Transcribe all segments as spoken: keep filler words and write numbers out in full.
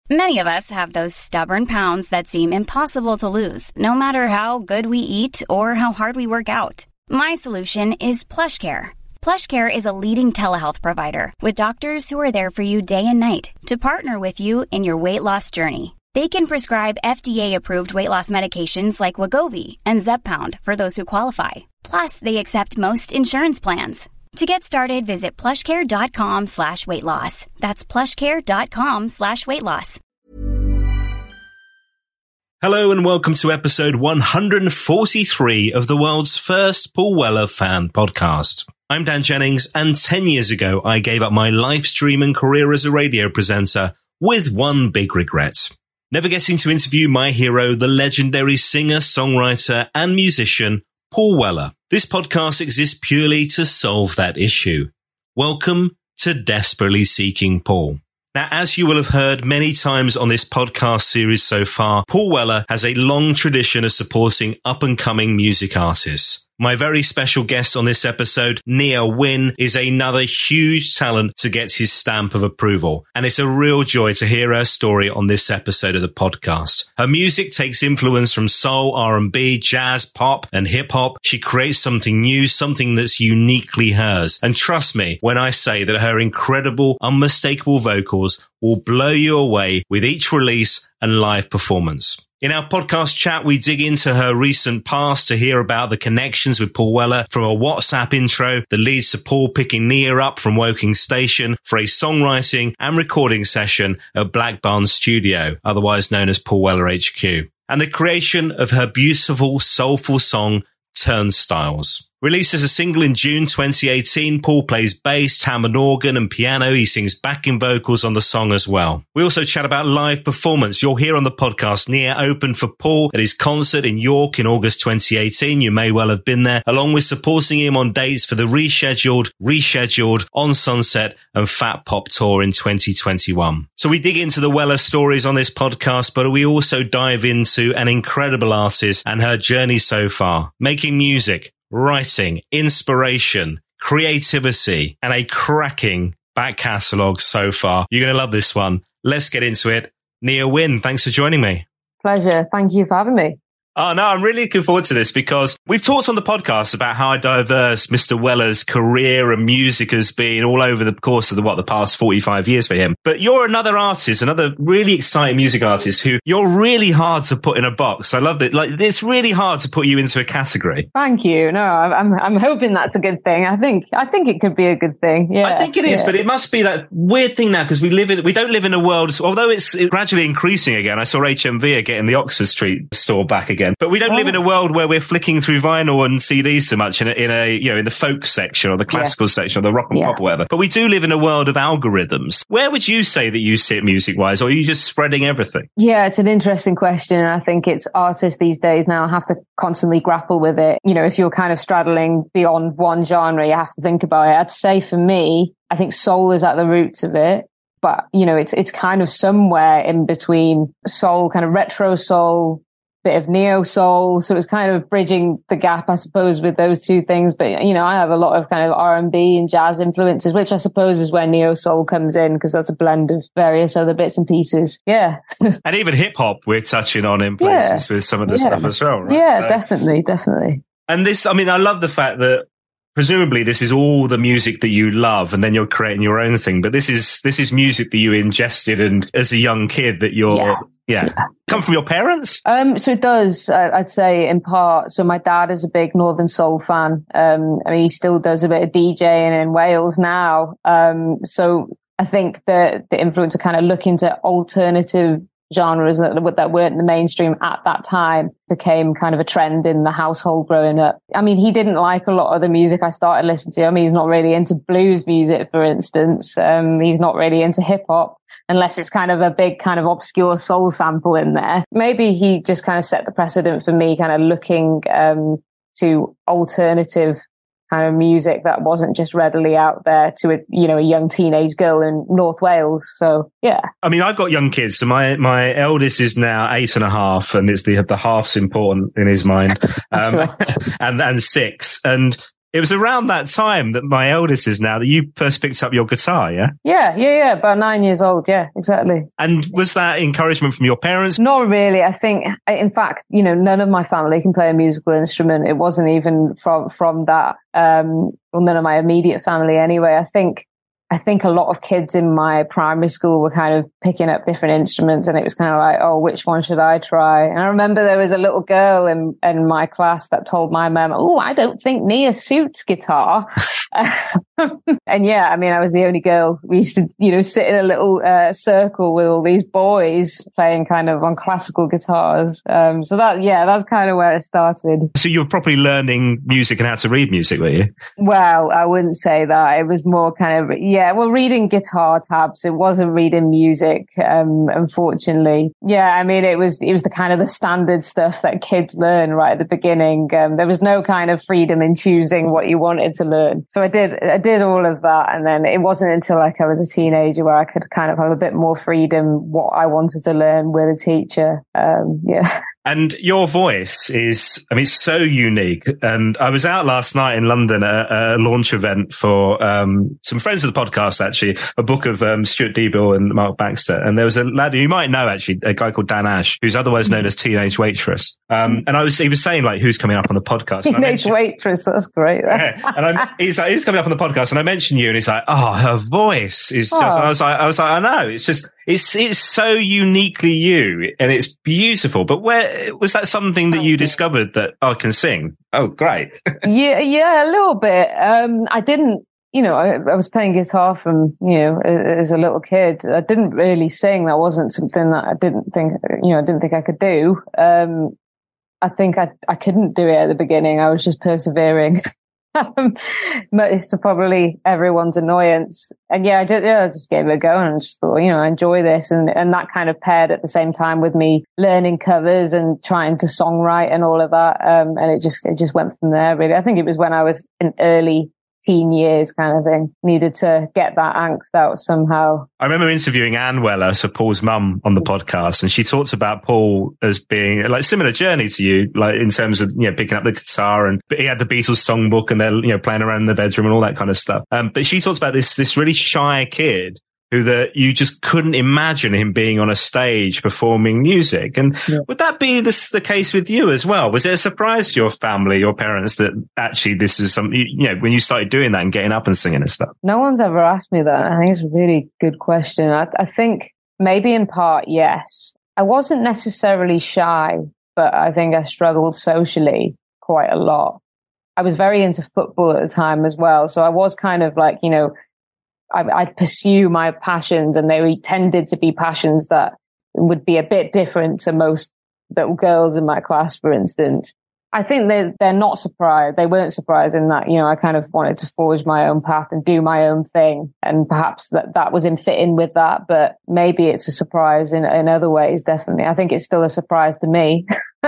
Many of us have those stubborn pounds that seem impossible to lose, no matter how good we eat or how hard we work out. My solution is PlushCare. PlushCare is a leading telehealth provider with doctors who are there for you day and night to partner with you in your weight loss journey. They can prescribe F D A-approved weight loss medications like Wegovy and Zepbound for those who qualify. Plus, they accept most insurance plans. To get started, visit plushcare.com slash weight loss. That's plushcare.com slash weight loss. Hello and welcome to episode one hundred forty-three of the world's first Paul Weller fan podcast. I'm Dan Jennings, and ten years ago I gave up my live stream and career as a radio presenter with one big regret. Never getting to interview my hero, the legendary singer, songwriter and musician, Paul Weller. This podcast exists purely to solve that issue. Welcome to Desperately Seeking Paul. Now, as you will have heard many times on this podcast series so far, Paul Weller has a long tradition of supporting up-and-coming music artists. My very special guest on this episode, Nia Wynn, is another huge talent to get his stamp of approval. And it's a real joy to hear her story on this episode of the podcast. Her music takes influence from soul, R and B, jazz, pop, and hip-hop. She creates something new, something that's uniquely hers. And trust me when I say that her incredible, unmistakable vocals will blow you away with each release and live performance. In our podcast chat, we dig into her recent past to hear about the connections with Paul Weller, from a WhatsApp intro that leads to Paul picking Nia up from Woking Station for a songwriting and recording session at Black Barn Studio, otherwise known as Paul Weller H Q, and the creation of her beautiful, soulful song, Turnstiles. Released as a single in June twenty eighteen, Paul plays bass, Hammond organ and piano. He sings backing vocals on the song as well. We also chat about live performance. You'll hear on the podcast, Nia opened for Paul at his concert in York in August twenty eighteen. You may well have been there, along with supporting him on dates for the rescheduled, rescheduled On Sunset and Fat Pop tour in twenty twenty-one. So we dig into the Weller stories on this podcast, but we also dive into an incredible artist and her journey so far, making music, writing, inspiration, creativity, and a cracking back catalogue so far. You're going to love this one. Let's get into it. Nia Wynn, thanks for joining me. Pleasure. Thank you for having me. Oh, no, I'm really looking forward to this because we've talked on the podcast about how diverse Mister Weller's career and music has been all over the course of the, what, the past forty-five years for him. But you're another artist, another really exciting music artist who you're really hard to put in a box. I love that. Like, it's really hard to put you into a category. Thank you. No, I'm, I'm hoping that's a good thing. I think, I think it could be a good thing. Yeah. I think it is, yeah. But it must be that weird thing now because we live in, we don't live in a world, although it's gradually increasing again. I saw H M V are getting the Oxford Street store back again. But we don't oh. live in a world where we're flicking through vinyl and C Ds so much in a, in a you know, in the folk section or the classical yeah. section or the rock and yeah. pop or whatever. But we do live in a world of algorithms. Where would you say that you sit music-wise, or are you just spreading everything? Yeah, it's an interesting question. I think it's artists these days now have to constantly grapple with it. You know, if you're kind of straddling beyond one genre, you have to think about it. I'd say for me, I think soul is at the roots of it. But, you know, it's it's kind of somewhere in between soul, kind of retro soul, bit of neo soul. So it's kind of bridging the gap, I suppose, with those two things. But, you know, I have a lot of kind of R and B and jazz influences, which I suppose is where neo soul comes in, because that's a blend of various other bits and pieces. Yeah. And even hip hop, we're touching on in places yeah. with some of the yeah. stuff as well, right? Yeah, so, definitely, definitely. And this, I mean, I love the fact that presumably this is all the music that you love and then you're creating your own thing. But this is, this is music that you ingested and as a young kid that you're, yeah. Yeah. yeah. Come from your parents? Um, so it does, I'd say, in part. So my dad is a big Northern Soul fan. Um, I mean, he still does a bit of DJing in Wales now. Um, so I think the, the influence of kind of looking to alternative genres that, that weren't in the mainstream at that time became kind of a trend in the household growing up. I mean, he didn't like a lot of the music I started listening to. I mean, he's not really into blues music, for instance. Um, he's not really into hip hop, unless it's kind of a big kind of obscure soul sample in there. Maybe he just kind of set the precedent for me kind of looking um, to alternative kind of music that wasn't just readily out there to a, you know, a young teenage girl in North Wales. So, yeah. I mean, I've got young kids. So my, my eldest is now eight and a half, and it's the, the half's important in his mind. Um, and, and six. And it was around that time that my eldest is now that you first picked up your guitar, yeah? Yeah, yeah, yeah. About nine years old. Yeah, exactly. And was that encouragement from your parents? Not really. I think, in fact, you know, none of my family can play a musical instrument. It wasn't even from, from that, um, well, none of my immediate family anyway. I think, I think a lot of kids in my primary school were kind of picking up different instruments, and it was kind of like, oh, which one should I try? And I remember there was a little girl in, in my class that told my mum, oh, I don't think Nia suits guitar. And yeah, I mean, I was the only girl. We used to, you know, sit in a little uh, circle with all these boys playing kind of on classical guitars. Um, so that, yeah, that's kind of where it started. So you were properly learning music and how to read music, were you? Well, I wouldn't say that. It was more kind of, yeah, well, reading guitar tabs. It wasn't reading music, um, unfortunately. Yeah, I mean, it was, it was the kind of the standard stuff that kids learn right at the beginning. Um, there was no kind of freedom in choosing what you wanted to learn. So I did, I did all of that. And then it wasn't until like I was a teenager where I could kind of have a bit more freedom what I wanted to learn with a teacher. Um, yeah. And your voice is, I mean, so unique. And I was out last night in London at a launch event for um, some friends of the podcast, actually, a book of um, Stuart Deeble and Mark Baxter. And there was a lad who you might know, actually, a guy called Dan Ash, who's otherwise known as Teenage Waitress. Um, and I was, he was saying, like, who's coming up on the podcast? And Teenage Waitress, that's great. Yeah. And I, he's like, who's coming up on the podcast? And I mentioned you, and he's like, oh, her voice is just, oh. I was like, I was like, I know, it's just, It's it's so uniquely you, and it's beautiful. But where was that something that you discovered that I can sing? Oh, great! yeah, yeah, a little bit. Um, I didn't, you know, I, I was playing guitar from, you know, as a little kid. I didn't really sing. That wasn't something that I didn't think, you know, I didn't think I could do. Um, I think I I couldn't do it at the beginning. I was just persevering. Um, it's probably everyone's annoyance. And yeah, I just, yeah, I just gave it a go and just thought, you know, I enjoy this. And, and that kind of paired at the same time with me learning covers and trying to songwrite and all of that. Um, and it just, it just went from there, really. I think it was when I was in early teen years kind of thing, needed to get that angst out somehow. I remember interviewing Anne Weller, so Paul's mum, on the podcast, and she talks about Paul as being like similar journey to you, like in terms of, you know, picking up the guitar, and he had the Beatles songbook and they're, you know, playing around in the bedroom and all that kind of stuff. Um, but she talks about this, this really shy kid who that you just couldn't imagine him being on a stage performing music. And yeah. Would that be this, the case with you as well? Was it a surprise to your family, your parents, that actually this is something, you know, when you started doing that and getting up and singing and stuff? No one's ever asked me that. I think it's a really good question. I, I think maybe in part, yes. I wasn't necessarily shy, but I think I struggled socially quite a lot. I was very into football at the time as well. So I was kind of like, you know, I'd pursue my passions, and they tended to be passions that would be a bit different to most little girls in my class, for instance. I think they're, they're not surprised. They weren't surprised in that, you know, I kind of wanted to forge my own path and do my own thing. And perhaps that, that was in fitting with that, but maybe it's a surprise in, in other ways, definitely. I think it's still a surprise to me.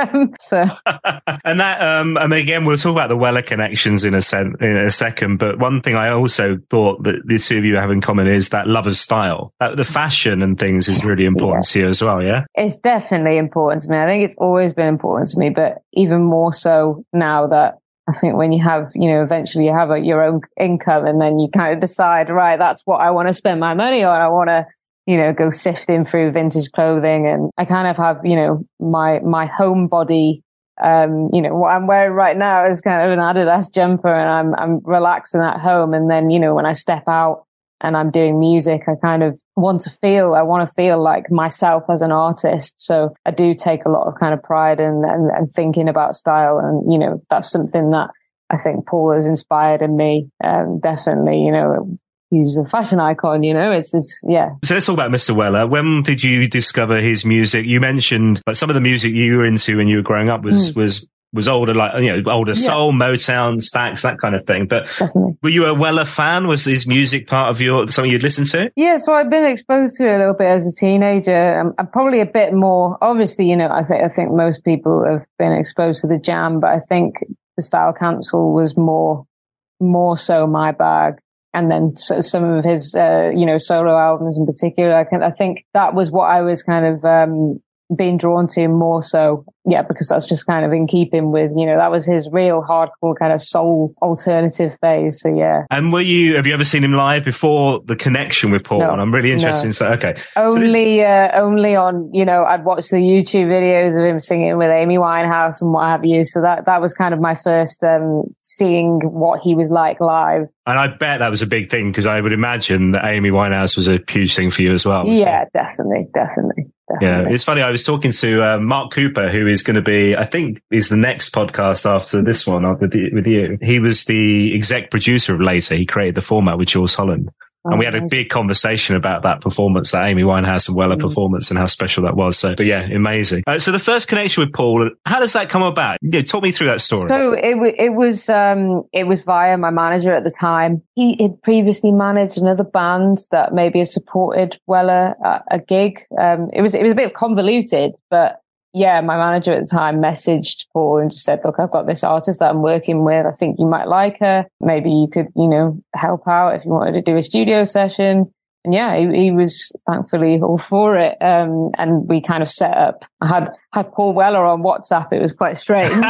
so, and that, um, I mean, again, we'll talk about the Weller connections in a sen- in a second. But one thing I also thought that the two of you have in common is that love of style. That the fashion and things is really important yeah. to you as well. Yeah, it's definitely important to me. I think it's always been important to me, but even more so now that I think when you have, you know, eventually you have a, your own income, and then you kind of decide, right, that's what I want to spend my money on. I want to, you know, go sifting through vintage clothing. And I kind of have, you know, my, my home body, um, you know, what I'm wearing right now is kind of an Adidas jumper, and I'm, I'm relaxing at home. And then, you know, when I step out and I'm doing music, I kind of want to feel, I want to feel like myself as an artist. So I do take a lot of kind of pride in, and, and thinking about style. And, you know, that's something that I think Paul has inspired in me. Um, definitely, you know, he's a fashion icon, you know, it's, it's, yeah. So let's talk about Mister Weller. When did you discover his music? You mentioned like some of the music you were into when you were growing up was, mm. was, was older, like, you know, older yeah. soul, Motown, Stax, that kind of thing. But Definitely. Were you a Weller fan? Was his music part of your, something you'd listen to? Yeah. So I've been exposed to it a little bit as a teenager. I'm, I'm probably a bit more, obviously, you know, I think, I think most people have been exposed to the Jam, but I think the Style Council was more, more so my bag. And then so, some of his, uh, you know, solo albums in particular, I, can, I think that was what I was kind of, um, been drawn to more so. Yeah, because that's just kind of in keeping with, you know, that was his real hardcore kind of soul alternative phase. So yeah. And were you, have you ever seen him live before the connection with Paul? No, and I'm really interested no. in, so, okay. Only, so this- uh, only on, you know, I'd watch the YouTube videos of him singing with Amy Winehouse and what have you. So that, that was kind of my first, um, seeing what he was like live. And I bet that was a big thing because I would imagine that Amy Winehouse was a huge thing for you as well. Yeah, definitely, definitely. Yeah, it's funny. I was talking to uh, Mark Cooper, who is going to be, I think, is the next podcast after this one with you, with you. He was the exec producer of Later. He created the format with Jules Holland. And we had a big conversation about that performance, that Amy Winehouse and Weller mm. performance and how special that was. So, but yeah, amazing. Uh, so the first connection with Paul, how does that come about? Yeah, talk me through that story. So it, w- it was, um, it was via my manager at the time. He had previously managed another band that maybe had supported Weller at a gig. Um, it was, it was a bit convoluted, but yeah, my manager at the time messaged Paul and just said, look, I've got this artist that I'm working with. I think you might like her. Maybe you could, you know, help out if you wanted to do a studio session. And yeah, he, he was thankfully all for it. Um, and we kind of set up, I had, had Paul Weller on WhatsApp. It was quite strange. um,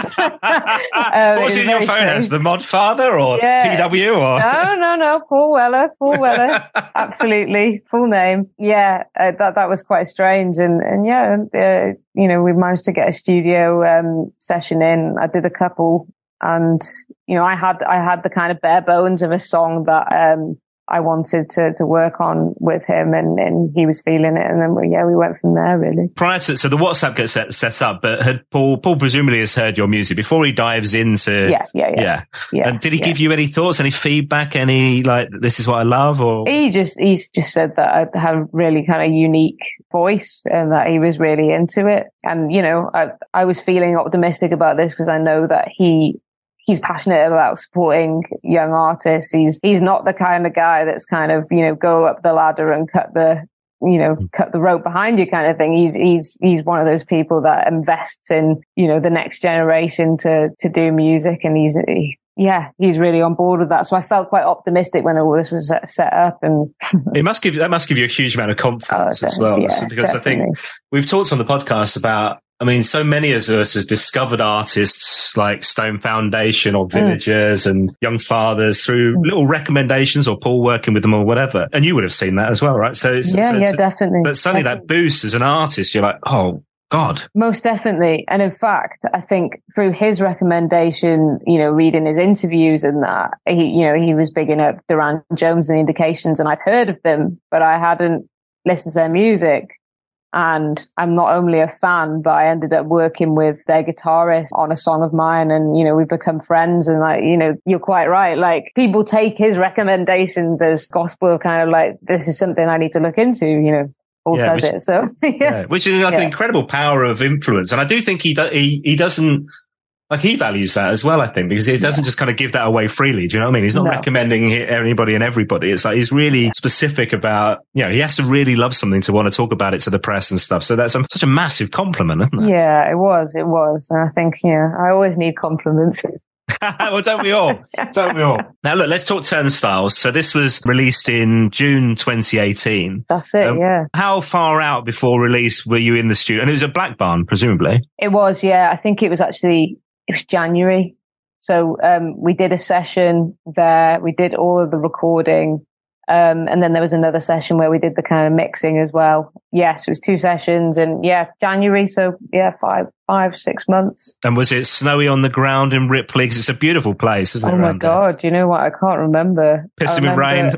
what was it in your phone as? The Mod Father or yeah. P W or? No, no, no. Paul Weller, Paul Weller. Absolutely. Full name. Yeah. Uh, that, that was quite strange. And, and yeah, uh, you know, we managed to get a studio, um, session in. I did a couple and, you know, I had, I had the kind of bare bones of a song that, um, I wanted to, to work on with him and, and he was feeling it. And then, we, yeah, we went from there really. Prior to, so the WhatsApp gets set, set up, but had Paul, Paul presumably has heard your music before he dives into. Yeah, yeah, yeah. Yeah. yeah and did he yeah. give you any thoughts, any feedback, any like, this is what I love or? He just, he's just said that I have a really kind of unique voice and that he was really into it. And, you know, I, I was feeling optimistic about this because I know that he, he's passionate about supporting young artists. He's, he's not the kind of guy that's kind of, you know, go up the ladder and cut the, you know, cut the rope behind you kind of thing. He's, he's, he's one of those people that invests in, you know, the next generation to, to do music. And he's, he, yeah, he's really on board with that. So I felt quite optimistic when all this was set, set up. And it must give, that must give you a huge amount of confidence oh, as well. Yeah, because definitely. I think we've talked on the podcast about, I mean, so many of us have discovered artists like Stone Foundation or Villagers mm. and Young Fathers through mm. little recommendations or Paul working with them or whatever. And you would have seen that as well, right? So it's, yeah, so yeah, it's, definitely. But suddenly definitely. that boost as an artist, you're like, oh God. Most definitely. And in fact, I think through his recommendation, you know, reading his interviews and that, he, you know, he was bigging up Duran Jones and the Indications and I'd heard of them, but I hadn't listened to their music. And I'm not only a fan, but I ended up working with their guitarist on a song of mine. And, you know, we've become friends. And like, you know, you're quite right. Like people take his recommendations as gospel, kind of like, this is something I need to look into, you know. Paul yeah, says which, it. So, yeah. yeah. Which is like yeah. an incredible power of influence. And I do think he, do, he, he doesn't, like he values that as well, I think, because he doesn't yeah. just kind of give that away freely. Do you know what I mean? He's not no. recommending anybody and everybody. It's like he's really specific about, you know, he has to really love something to want to talk about it to the press and stuff. So that's a, such a massive compliment, isn't it? Yeah, it was. It was. And I think, yeah, I always need compliments. Well, don't we all? Don't we all? Now, look, let's talk Turnstiles. So this was released in June twenty eighteen. That's it, um, yeah. How far out before release were you in the studio? And it was at Black Barn, presumably. It was, yeah. I think it was actually... It was January. So um, we did a session there. We did all of the recording. Um, and then there was another session where we did the kind of mixing as well. Yes, it was two sessions. And yeah, January. So yeah, five, five, six months. And was it snowy on the ground in Ripley? Because it's a beautiful place, isn't it? Oh my God. Do you know what? I can't remember. Pissing with rain.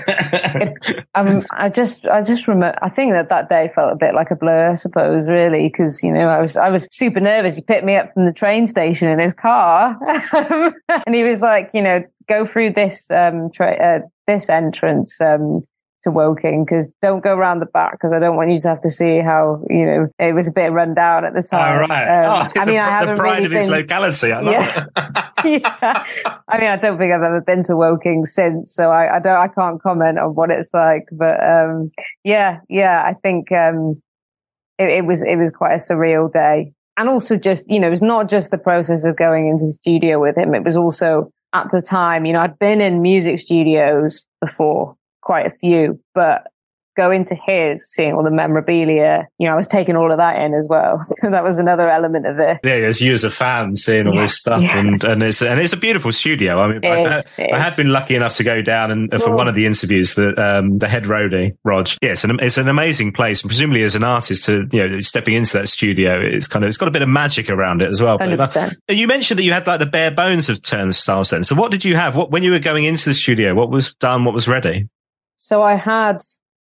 it, um, I just, I just remember, I think that that day felt a bit like a blur, I suppose, really. Cause, you know, I was, I was super nervous. He picked me up from the train station in his car and he was like, you know, go through this, um, tra- uh, this entrance, um, to Woking, because don't go around the back because I don't want you to have to see how, you know, it was a bit run down at the time. Oh, right. Um, oh, I mean, the, I haven't the pride really of his been, locality. I love yeah, it. yeah. I mean, I don't think I've ever been to Woking since, so I, I don't, I can't comment on what it's like. But um, yeah, yeah, I think um, it, it was it was quite a surreal day, and also just, you know, it's not just the process of going into the studio with him. It was also at the time, you know, I'd been in music studios before, quite a few, but going to his, seeing all the memorabilia, you know, I was taking all of that in as well. That was another element of it. Yeah, as you as a fan seeing all yeah, this stuff, yeah. and and it's and it's a beautiful studio. I mean, I, is, I, I had been lucky enough to go down and uh, for oh. one of the interviews that um, the head roadie, Rog. Yeah, it's an it's an amazing place, and presumably as an artist to you know stepping into that studio, it's kind of it's got a bit of magic around it as well. one hundred percent. But you mentioned that you had like the bare bones of Turnstiles then. So what did you have? What when you were going into the studio? What was done? What was ready? So I had.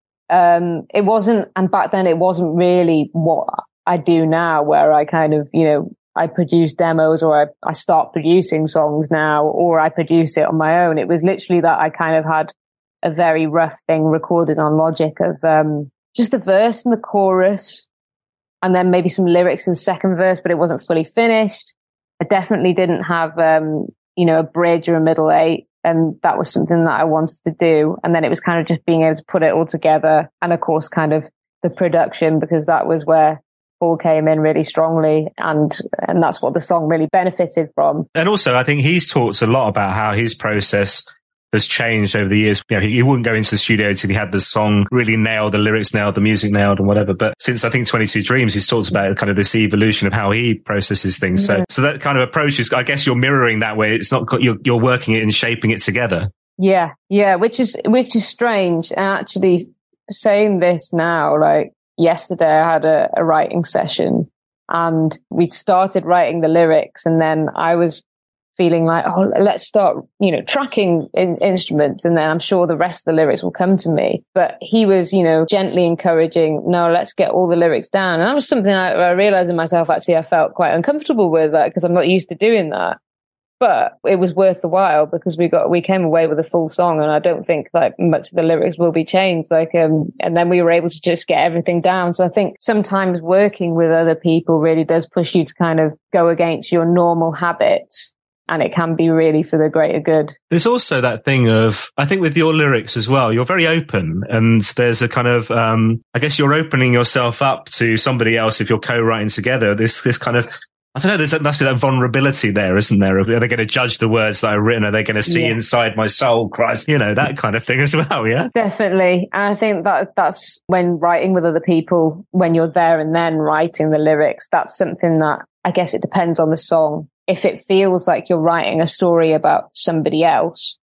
Um, it wasn't, and back then it wasn't really what I do now, where I kind of, you know, I produce demos or I, I start producing songs now, or I produce it on my own. It was literally that I kind of had a very rough thing recorded on Logic of, um, just the verse and the chorus, and then maybe some lyrics in the second verse, but it wasn't fully finished. I definitely didn't have, um, you know, a bridge or a middle eight. And that was something that I wanted to do. And then it was kind of just being able to put it all together. And of course, kind of the production, because that was where Paul came in really strongly. And, and that's what the song really benefited from. And also, I think he's talked a lot about how his process has changed over the years. You know, he, he wouldn't go into the studio till he had the song really nailed, the lyrics nailed, the music nailed and whatever. But since I think twenty-two Dreams, he's talked about kind of this evolution of how he processes things. Yeah. So, so that kind of approach is, I guess you're mirroring that way. It's not, you're, you're working it and shaping it together. Yeah. Yeah. Which is, which is strange. And actually saying this now, like yesterday I had a, a writing session and we'd started writing the lyrics, and then I was feeling like, oh, let's start, you know, tracking in instruments, and then I'm sure the rest of the lyrics will come to me. But he was, you know, gently encouraging, no, let's get all the lyrics down. And that was something I, I realized in myself, actually, I felt quite uncomfortable with that because I'm not used to doing that. But it was worth the while because we got, we came away with a full song, and I don't think like much of the lyrics will be changed. Like, um, and then we were able to just get everything down. So I think sometimes working with other people really does push you to kind of go against your normal habits. And it can be really for the greater good. There's also that thing of, I think with your lyrics as well, you're very open, and there's a kind of, um, I guess you're opening yourself up to somebody else if you're co-writing together. This, this kind of, I don't know, there's, there must be that vulnerability there, isn't there? Are they going to judge the words that I've written? Are they going to see yeah. inside my soul, Christ? You know, that kind of thing as well, yeah? Definitely. And I think that that's when writing with other people, when you're there and then writing the lyrics, that's something that I guess it depends on the song. If it feels like you're writing a story about somebody else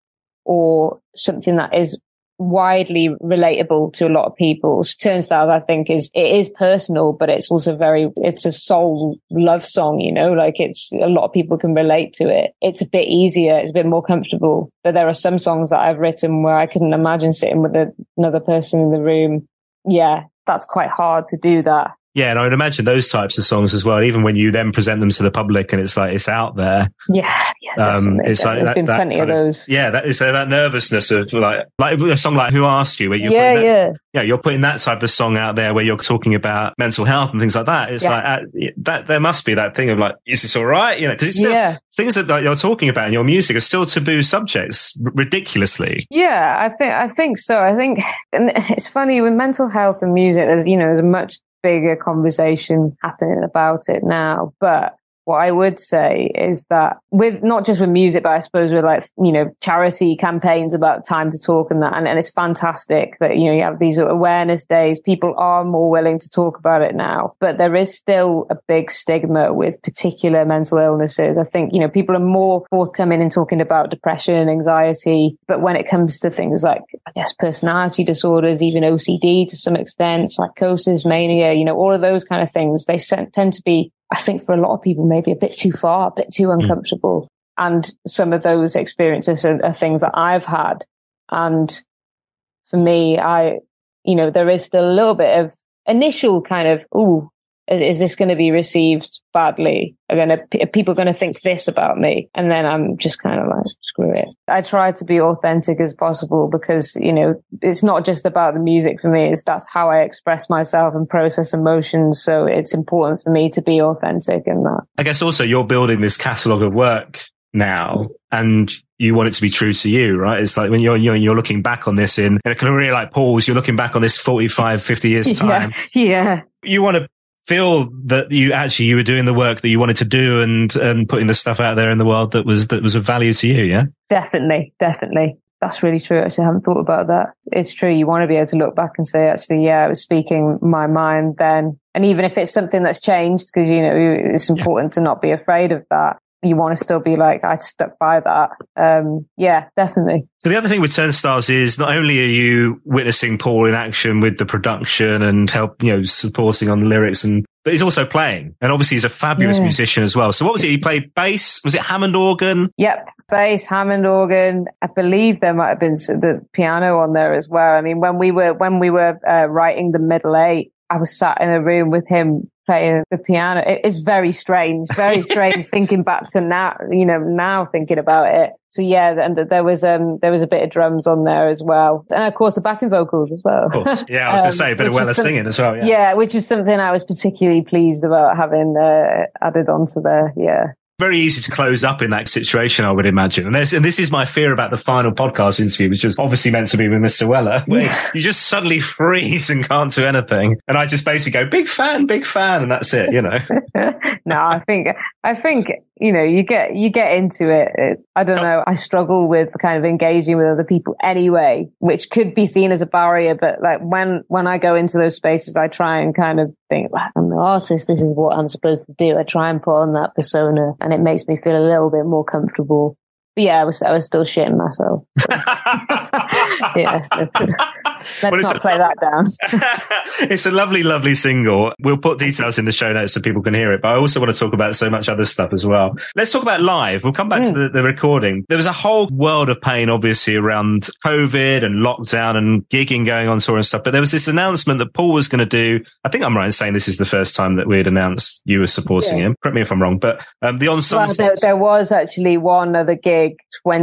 or something that is widely relatable to a lot of people, Turnstiles, I think, is, it is personal, but it's also very, it's a soul love song, you know, like it's, a lot of people can relate to it. It's a bit easier. It's a bit more comfortable. But there are some songs that I've written where I couldn't imagine sitting with a, another person in the room. Yeah, that's quite hard to do that. Yeah, and I would imagine those types of songs as well, even when you then present them to the public and it's like, it's out there. Yeah, yeah. Um, it's like, There's that, been that plenty of those. Of, yeah, that is uh, that nervousness of like, like a song like Who Asked You, where you're yeah, putting that, yeah. yeah, you're putting that type of song out there where you're talking about mental health and things like that. It's yeah. like, uh, that, there must be that thing of like, is this all right? You know, because it's still, yeah. things that like, you're talking about in your music are still taboo subjects, r- ridiculously. Yeah, I think, I think so. I think, and it's funny with mental health and music, there's, you know, there's a much bigger conversation happening about it now. But what I would say is that with, not just with music, but I suppose with like, you know, charity campaigns about time to talk and that, and, and it's fantastic that, you know, you have these awareness days. People are more willing to talk about it now, but there is still a big stigma with particular mental illnesses. I think, you know, people are more forthcoming in talking about depression and anxiety, but when it comes to things like, I guess, personality disorders, even O C D to some extent, psychosis, mania, you know, all of those kind of things, they tend to be, I think for a lot of people, maybe a bit too far, a bit too uncomfortable. Mm. And some of those experiences are, are things that I've had. And for me, I, you know, there is still a little bit of initial kind of, ooh, is, is this going to be received badly? Are going to, are people going to think this about me? And then I'm just kind of like, screw it. I try to be authentic as possible because, you know, it's not just about the music for me. It's that's how I express myself and process emotions. So it's important for me to be authentic in that. I guess also you're building this catalogue of work now and you want it to be true to you, right? It's like when you're, you're, you're looking back on this in, in a career like Paul's, you're looking back on this forty-five, fifty years time. Yeah. yeah. You want to feel that you actually, you were doing the work that you wanted to do and, and putting the stuff out there in the world that was, that was of value to you. Yeah. Definitely. Definitely. That's really true. Actually, I haven't thought about that. It's true. You want to be able to look back and say, actually, yeah, I was speaking my mind then. And even if it's something that's changed, because, you know, it's important yeah. to not be afraid of that. You want to still be like, I stuck by that. Um, yeah, definitely. So the other thing with Turnstiles is not only are you witnessing Paul in action with the production and help, you know, supporting on the lyrics, and but he's also playing. And obviously he's a fabulous yeah. musician as well. So what was it? He played bass? Was it Hammond organ? Yep. Bass, Hammond organ. I believe there might have been the piano on there as well. I mean, when we were, when we were uh, writing the middle eight, I was sat in a room with him playing the piano. It, it's very strange, very strange thinking back to now, you know, now thinking about it. So yeah, and there was um there was a bit of drums on there as well, and of course the backing vocals as well. Of course, yeah, I was um, going to say a bit of Weller singing as well. Yeah. yeah, which was something I was particularly pleased about having uh, added onto there. Yeah. Very easy to close up in that situation, I would imagine. And, and this is my fear about the final podcast interview, which was obviously meant to be with Mister Weller, where yeah. you just suddenly freeze and can't do anything. And I just basically go, big fan, big fan, and that's it, you know. No, I think, I think, you know, you get, you get into it. it. I don't know. I struggle with kind of engaging with other people anyway, which could be seen as a barrier. But like when, when I go into those spaces, I try and kind of think, well, I'm the artist. This is what I'm supposed to do. I try and put on that persona, and it makes me feel a little bit more comfortable. But yeah, I was, I was still shitting myself. So. yeah. Let's well, not a, play that down. It's a lovely, lovely single. We'll put details in the show notes so people can hear it. But I also want to talk about so much other stuff as well. Let's talk about live. We'll come back mm. to the, the recording. There was a whole world of pain, obviously, around COVID and lockdown and gigging going on tour and stuff. But there was this announcement that Paul was going to do. I think I'm right in saying this is the first time that we had announced you were supporting yeah. him. Correct me if I'm wrong. But um, the On Sunset. Well, there, there was actually one other gig,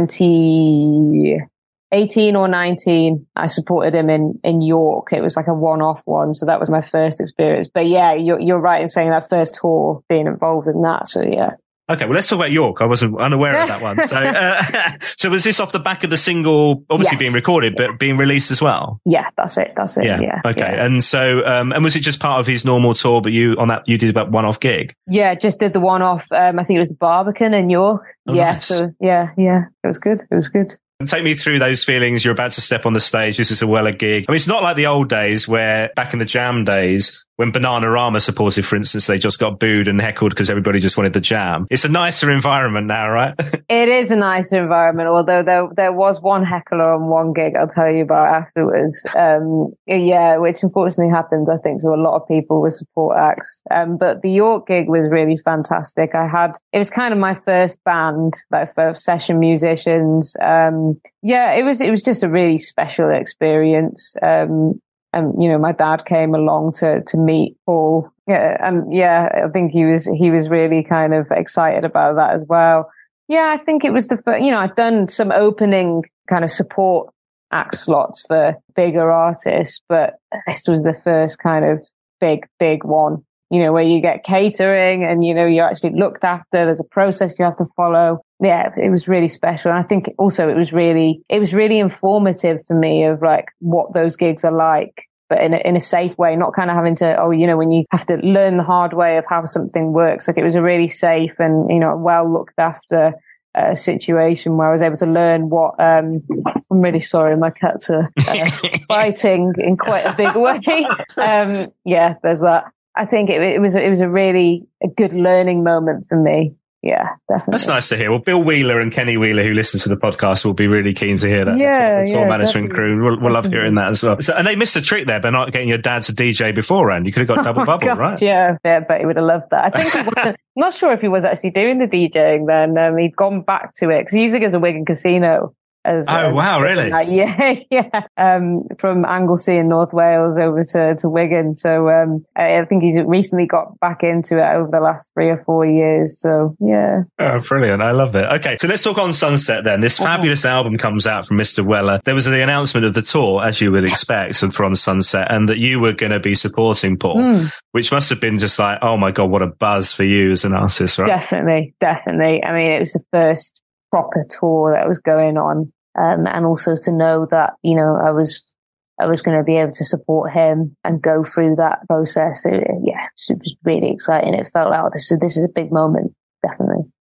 twenty eighteen or nineteen, I supported him in, in York. It was like a one-off one. So that was my first experience. But yeah, you're, you're right in saying that first tour, being involved in that. So yeah. Okay, well, let's talk about York. I wasn't unaware of that one. So, uh, so was this off the back of the single, obviously yes. being recorded, but being released as well? Yeah, that's it. That's it. Yeah. yeah okay. Yeah. And so, um, and was it just part of his normal tour, but you on that, you did about one-off gig? Yeah, just did the one-off. Um, I think it was the Barbican in York. Oh, yeah. Nice. So yeah, yeah, it was good. It was good. Take me through those feelings. You're about to step on the stage. This is a Weller gig. I mean, it's not like the old days where back in the Jam days, when Bananarama supported, for instance, they just got booed and heckled because everybody just wanted the Jam. It's a nicer environment now, right? It is a nicer environment, although there, there was one heckler on one gig I'll tell you about afterwards. Um, yeah, which unfortunately happens, I think, to a lot of people with support acts. Um, but the York gig was really fantastic. I had, it was kind of my first band, like for session musicians. Um, yeah, it was, it was just a really special experience. Um, And, you know, my dad came along to, to meet Paul. Yeah, and yeah, I think he was, he was really kind of excited about that as well. Yeah, I think it was the first, you know, I'd done some opening kind of support act slots for bigger artists, but this was the first kind of big, big one, you know, where you get catering and, you know, you're actually looked after. There's a process you have to follow. Yeah, it was really special. And I think also it was really, it was really informative for me of like what those gigs are like, but in a, in a safe way, not kind of having to, oh, you know, when you have to learn the hard way of how something works. Like it was a really safe and, you know, well looked after uh, situation where I was able to learn what, um, I'm really sorry, my cats are uh, biting in quite a big way. Um, yeah, there's that. I think it, it was, it was a really a good learning moment for me. Yeah, definitely. That's nice to hear. Well, Bill Wheeler and Kenny Wheeler, who listens to the podcast, will be really keen to hear that. Yeah, the tour yeah, management definitely. crew will we'll love hearing that as well. So, and they missed a trick there by not getting your dad to D J beforehand. You could have got double oh bubble, God, right? Yeah, yeah, but he would have loved that. I think he wasn't, I'm not sure if he was actually doing the DJing then. Um, he'd gone back to it because he used to go to Wigan Casino. As, oh, um, wow, really? Uh, yeah, yeah. Um, from Anglesey in North Wales over to, to Wigan. So, um, I, I think he's recently got back into it over the last three or four years. So, yeah. Oh, brilliant. I love it. Okay. So let's talk On Sunset then. This fabulous uh-huh. album comes out from Mister Weller. There was the announcement of the tour, as you would expect, for On Sunset, and that you were going to be supporting Paul, mm. which must have been just like, oh my God, what a buzz for you as an artist, right? Definitely. Definitely. I mean, it was the first proper tour that was going on. Um, and also to know that, you know, I was, I was going to be able to support him and go through that process. It, yeah, it was really exciting. It felt like, oh, this is, this is a big moment. Definitely.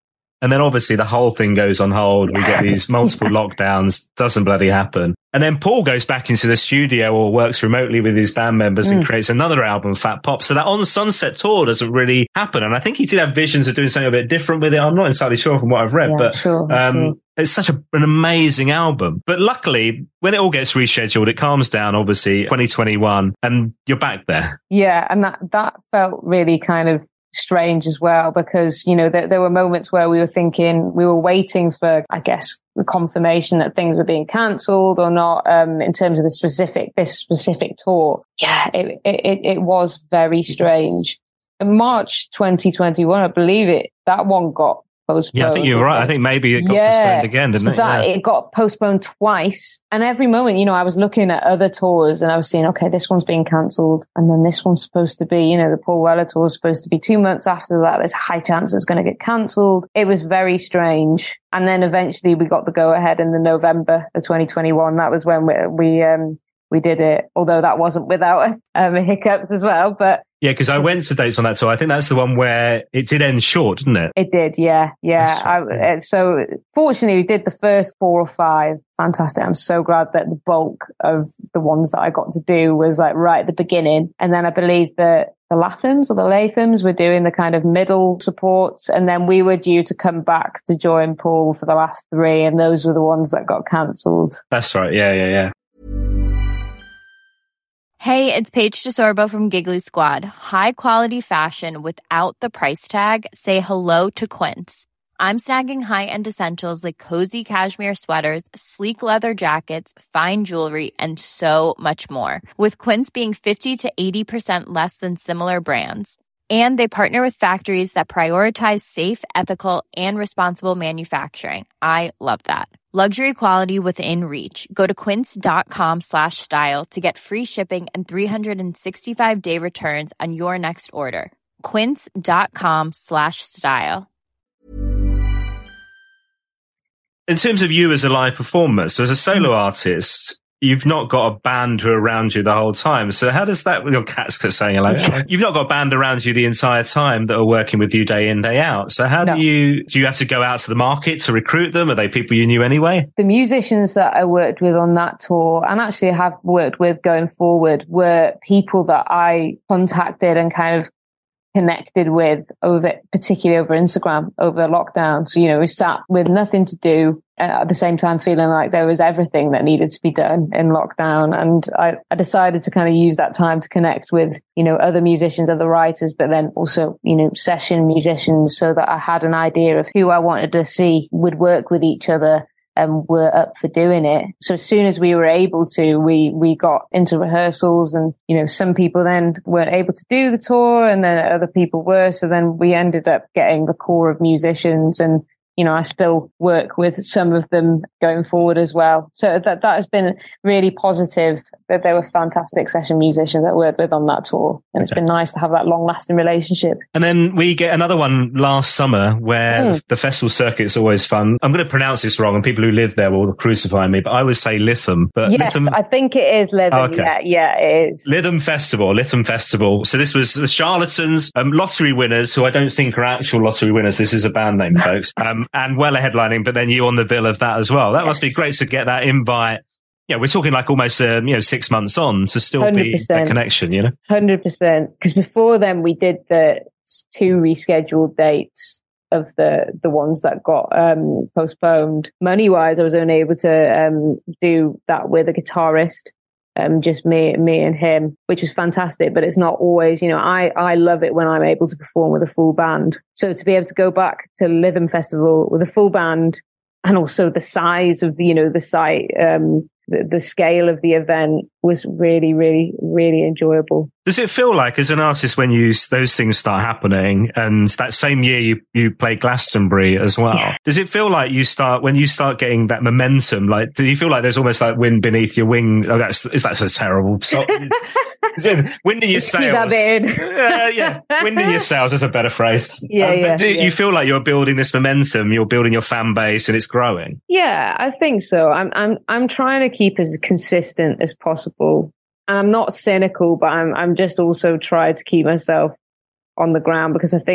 And then obviously the whole thing goes on hold. We get these multiple lockdowns, doesn't bloody happen. And then Paul goes back into the studio or works remotely with his band members mm. and creates another album, Fat Pop. So that On Sunset tour doesn't really happen. And I think he did have visions of doing something a bit different with it. I'm not entirely sure from what I've read, yeah, but sure, um, sure. It's such a, an amazing album. But luckily, when it all gets rescheduled, it calms down, obviously, twenty twenty-one, and you're back there. Yeah, and that, that felt really kind of strange as well, because, you know, there, there were moments where we were thinking, we were waiting for, I guess, the confirmation that things were being cancelled or not, um, in terms of the specific, this specific tour. Yeah, it, it, it was very strange. In March twenty twenty-one, I believe it, that one got postponed. Yeah, I think you're right. I think maybe it got yeah. postponed again, didn't so it? That, yeah. It got postponed twice. And every moment, you know, I was looking at other tours and I was seeing, okay, this one's being cancelled. And then this one's supposed to be, you know, the Paul Weller tour is supposed to be two months after that. There's a high chance it's going to get cancelled. It was very strange. And then eventually we got the go ahead in the November of twenty twenty-one. That was when we, we, um, we did it, although that wasn't without um, hiccups as well. But yeah, because I went to dates on that tour. I think that's the one where it did end short, didn't it? It did, yeah, yeah. I, so fortunately, we did the first four or five. Fantastic. I'm so glad that the bulk of the ones that I got to do was like right at the beginning. And then I believe that the Lathams or the Lathams were doing the kind of middle supports. And then we were due to come back to join Paul for the last three. And those were the ones that got cancelled. That's right. Yeah, yeah, yeah. Hey, it's Paige DeSorbo from Giggly Squad. High quality fashion without the price tag. Say hello to Quince. I'm snagging high-end essentials like cozy cashmere sweaters, sleek leather jackets, fine jewelry, and so much more. With Quince being fifty to eighty percent less than similar brands. And they partner with factories that prioritize safe, ethical, and responsible manufacturing. I love that. Luxury quality within reach. Go to quince.com slash style to get free shipping and three sixty-five day returns on your next order. Quince.com slash style. In terms of you as a live performer, so as a solo artist, you've not got a band who are around you the whole time. So how does that, with your cat's saying hello, you've not got a band around you the entire time that are working with you day in, day out. So how no. do you, do you have to go out to the market to recruit them? Are they people you knew anyway? The musicians that I worked with on that tour, and actually have worked with going forward, were people that I contacted and kind of connected with over, particularly over Instagram, over lockdown. So, you know, we sat with nothing to do, uh, at the same time feeling like there was everything that needed to be done in lockdown. And I, I decided to kind of use that time to connect with, you know, other musicians, other writers, but then also, you know, session musicians, so that I had an idea of who I wanted to see would work with each other and were up for doing it. So as soon as we were able to, we, we got into rehearsals, and, you know, some people then weren't able to do the tour and then other people were. So then we ended up getting the core of musicians, and, you know, I still work with some of them going forward as well. So that, that has been really positive, that they were fantastic session musicians that I worked with on that tour. And it's been nice to have that long lasting relationship. And then we get another one last summer where mm. the, the festival circuit is always fun. I'm going to pronounce this wrong and people who live there will crucify me, but I would say Lytham. But yes, Lytham, I think it is Lytham. Oh, okay. Yeah, yeah, it is. Lytham Festival, Lytham Festival. So this was the Charlatans, um, lottery winners, who I don't think are actual lottery winners. This is a band name, folks. Um, and Weller headlining, but then you on the bill of that as well. That yes. must be great to get that invite. Yeah, we're talking like almost, um, you know, six months on to still one hundred percent be a connection, you know? one hundred percent. Because before then we did the two rescheduled dates of the, the ones that got um, postponed. Money-wise, I was only able to um, do that with a guitarist, um, just me, me and him, which was fantastic. But it's not always, you know, I, I love it when I'm able to perform with a full band. So to be able to go back to Lytham Festival with a full band, and also the size of the, you know, the site, um, the, the scale of the event was really, really, really enjoyable. Does it feel like, as an artist, when you those things start happening, and that same year you you play Glastonbury as well, yeah. does it feel like you start when you start getting that momentum? Like, do you feel like there's almost like wind beneath your wing? Oh, that's is that so terrible? So, wind in your sails. uh, yeah, wind in your sails is a better phrase. Yeah, um, but yeah, do yeah. you feel like you're building this momentum? You're building your fan base, and it's growing. Yeah, I think so. I'm I'm I'm trying to keep as consistent as possible. And I'm not cynical, but I'm I'm just also trying to keep myself on the ground, because I think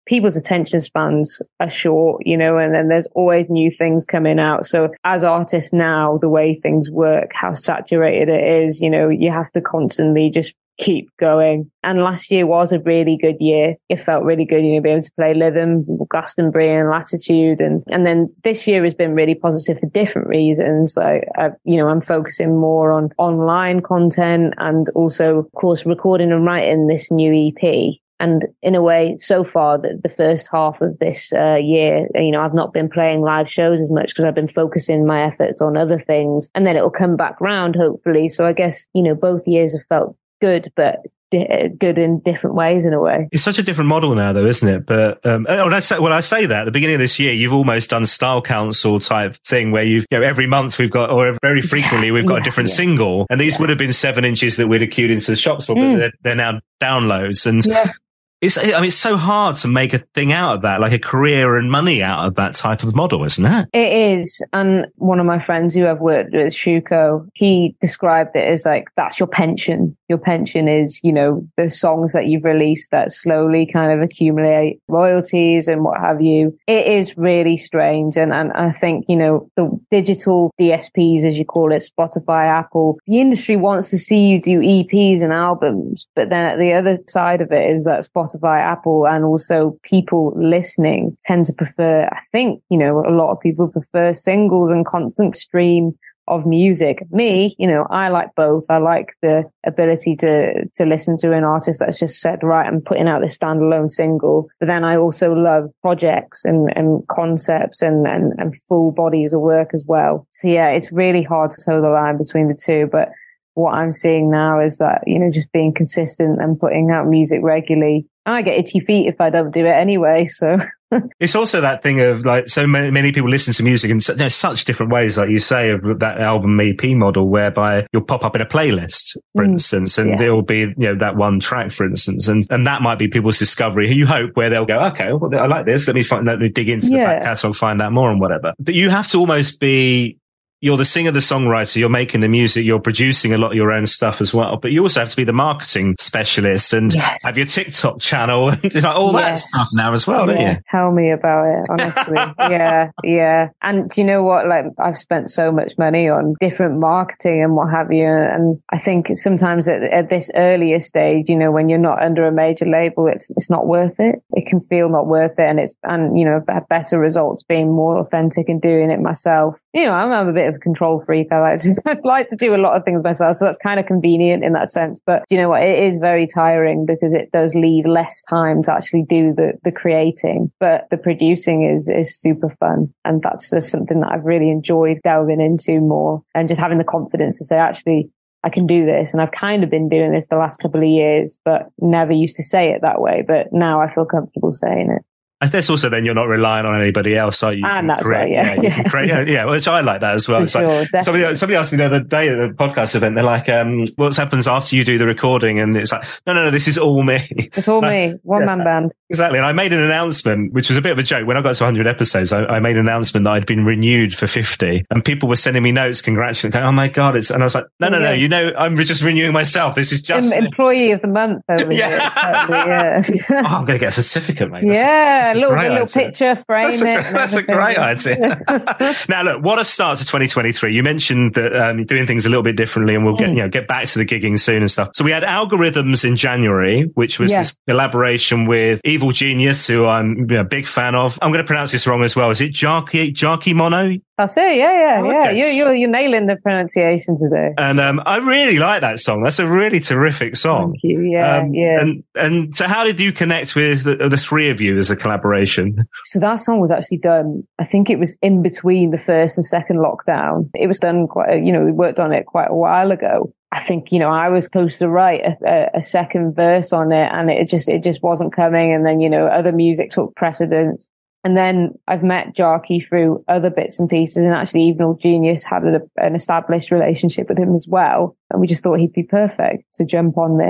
people's attention spans are short, you know, and then there's always new things coming out. So as artists now, the way things work, how saturated it is, you know, you have to constantly just keep going. And last year was a really good year. It felt really good, you know, being able to play Lytham, Glastonbury and Latitude. And, and then this year has been really positive for different reasons. Like, uh, you know, I'm focusing more on online content and also, of course, recording and writing this new E P. And in a way, so far, the, the first half of this uh, year, you know, I've not been playing live shows as much because I've been focusing my efforts on other things. And then it'll come back round, hopefully. So I guess, you know, both years have felt good, but di- good in different ways in a way. It's such a different model now, though, isn't it? But um, when I say when I say that, at the beginning of this year, you've almost done Style Council type thing where you've, you know, every month we've got, or very frequently we've got yeah, a different yeah. single, and these yeah. would have been seven inches that we'd have queued into the shops for, mm. but they're, they're now downloads, and yeah. It's, I mean, it's so hard to make a thing out of that, like a career and money out of that type of model, isn't it? It is. And one of my friends who I've worked with, Shuko, he described it as like, that's your pension. Your pension is, you know, the songs that you've released that slowly kind of accumulate royalties and what have you. It is really strange. And, and I think, you know, the digital D S Ps, as you call it, Spotify, Apple, the industry wants to see you do E Ps and albums. But then at the other side of it is that Spotify Spotify, Apple, and also people listening tend to prefer, I think, you know, a lot of people prefer singles and constant stream of music. Me, you know, I like both. I like the ability to to listen to an artist that's just said, right, I'm putting out this standalone single. But then I also love projects and, and concepts and, and, and full bodies of work as well. So yeah, it's really hard to toe the line between the two. But what I'm seeing now is that, you know, just being consistent and putting out music regularly. I get itchy feet if I don't do it anyway, so. It's also that thing of like, so many, many people listen to music in such, such different ways, like you say, of that album E P model, whereby you'll pop up in a playlist, for mm, instance, and yeah. it'll be, you know, that one track, for instance, and, and that might be people's discovery, you hope, where they'll go, okay, well, I like this, let me find, let me dig into yeah. the back catalogue, find out more and whatever. But you have to almost be, you're the singer, the songwriter, you're making the music, you're producing a lot of your own stuff as well. But you also have to be the marketing specialist and yes. have your TikTok channel and like all yes. that stuff now as well, yeah. don't you? Tell me about it, honestly. yeah, yeah. And do you know what? Like, I've spent so much money on different marketing and what have you. And I think sometimes at, at this earlier stage, you know, when you're not under a major label, it's it's not worth it. It can feel not worth it. And it's, and, you know, better results being more authentic and doing it myself. You know, I'm, I'm a bit of a control freak. I like to, I like to do a lot of things myself. So that's kind of convenient in that sense. But you know what? It is very tiring because it does leave less time to actually do the, the creating. But the producing is, is super fun. And that's just something that I've really enjoyed delving into more and just having the confidence to say, actually, I can do this. And I've kind of been doing this the last couple of years, but never used to say it that way. But now I feel comfortable saying it. I guess also then you're not relying on anybody else, are you? And that's create, right, yeah. yeah, you yeah. can create, yeah, yeah, which I like that as well. For it's sure, like, somebody, somebody asked me the other day at a podcast event, they're like, um, what happens after you do the recording? And it's like, no, no, no, this is all me. It's all me. One man yeah, band. Exactly. And I made an announcement, which was a bit of a joke. When I got to one hundred episodes, I, I made an announcement that I'd been renewed for fifty and people were sending me notes, congratulating, going, oh my God, it's, and I was like, no, no, yeah. no, you know, I'm just renewing myself. This is just Em- employee of the month over yeah. here. Yeah. Oh, I'm going to get a certificate, mate. That's yeah. A, that's a little, little picture, frame that's a, it. That's a great idea. Now, look, what a start to twenty twenty-three. You mentioned that um, you're doing things a little bit differently, and we'll get, mm. you know, get back to the gigging soon and stuff. So we had Algorithms in January, which was yeah. this collaboration with Evil Genius, who I'm you know, a big fan of. I'm going to pronounce this wrong as well. Is it Jarky, Jarky Mono? That's it. Yeah, yeah, oh, yeah. Okay. You're, you're, you're nailing the pronunciation today. And um, I really like that song. That's a really terrific song. Thank you. Yeah, um, yeah. And, and so how did you connect with the, the three of you as a collaboration? So that song was actually done, I think it was in between the first and second lockdown. It was done quite, you know, we worked on it quite a while ago. I think, you know, I was supposed to write a, a, a second verse on it and it just, it just wasn't coming. And then, you know, other music took precedence. And then I've met Jarky through other bits and pieces, and actually Evil Genius had a, an established relationship with him as well. And we just thought he'd be perfect to jump on this.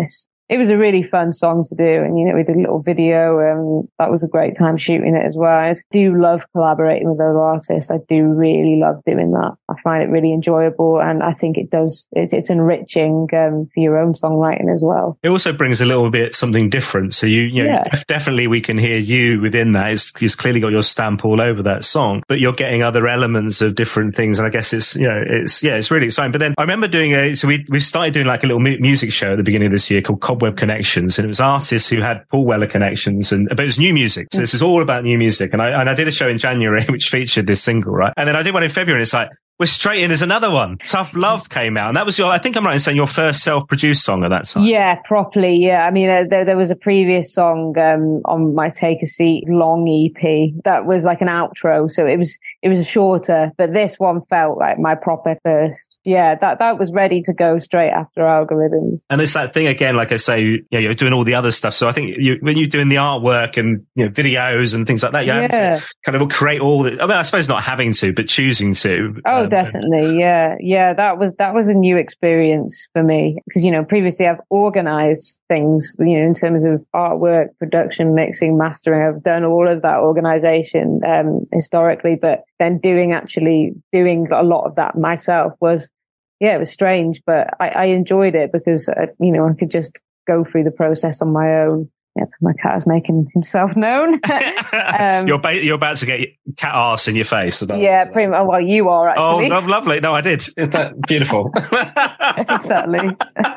it was a really fun song to do. And, you know, we did a little video and that was a great time shooting it as well. I do love collaborating with other artists. I do really love doing that. I find it really enjoyable. And I think it does, it's, it's enriching um, for your own songwriting as well. It also brings a little bit something different. So you, you know, yeah. def- definitely we can hear you within that. It's, it's clearly got your stamp all over that song, but you're getting other elements of different things. And I guess it's, you know, it's, yeah, it's really exciting. But then I remember doing a, so we, we started doing like a little mu- music show at the beginning of this year called Cobweb Connections. And it was artists who had Paul Weller connections and, but it was new music. So this is all about new music. And I, and I did a show in January, which featured this single, right? And then I did one in February and it's like, we're straight in. There's another one. Tough Love came out. And that was your, I think I'm right in saying your first self-produced song at that time. Yeah, properly. Yeah. I mean, uh, there, there was a previous song, um, on my Take a Seat long E P that was like an outro. So it was, it was shorter, but this one felt like my proper first. Yeah. That, that was ready to go straight after Algorithms. And it's that thing again, like I say, you know, you're doing all the other stuff. So I think you, when you're doing the artwork and, you know, videos and things like that, you have yeah. to kind of create all the, I mean, I suppose not having to, but choosing to. Oh, um, definitely. Yeah. Yeah. That was, that was a new experience for me because, you know, previously I've organized things, you know, in terms of artwork, production, mixing, mastering. I've done all of that organization, um, historically, but then doing actually doing a lot of that myself was, yeah, it was strange, but I, I enjoyed it because, uh, you know, I could just go through the process on my own. Yep, my cat is making himself known. um, you're, ba- you're about to get cat arse in your face. Yeah, pretty much. Well, you are actually. Oh, lovely. No, I did. Isn't that beautiful? Exactly.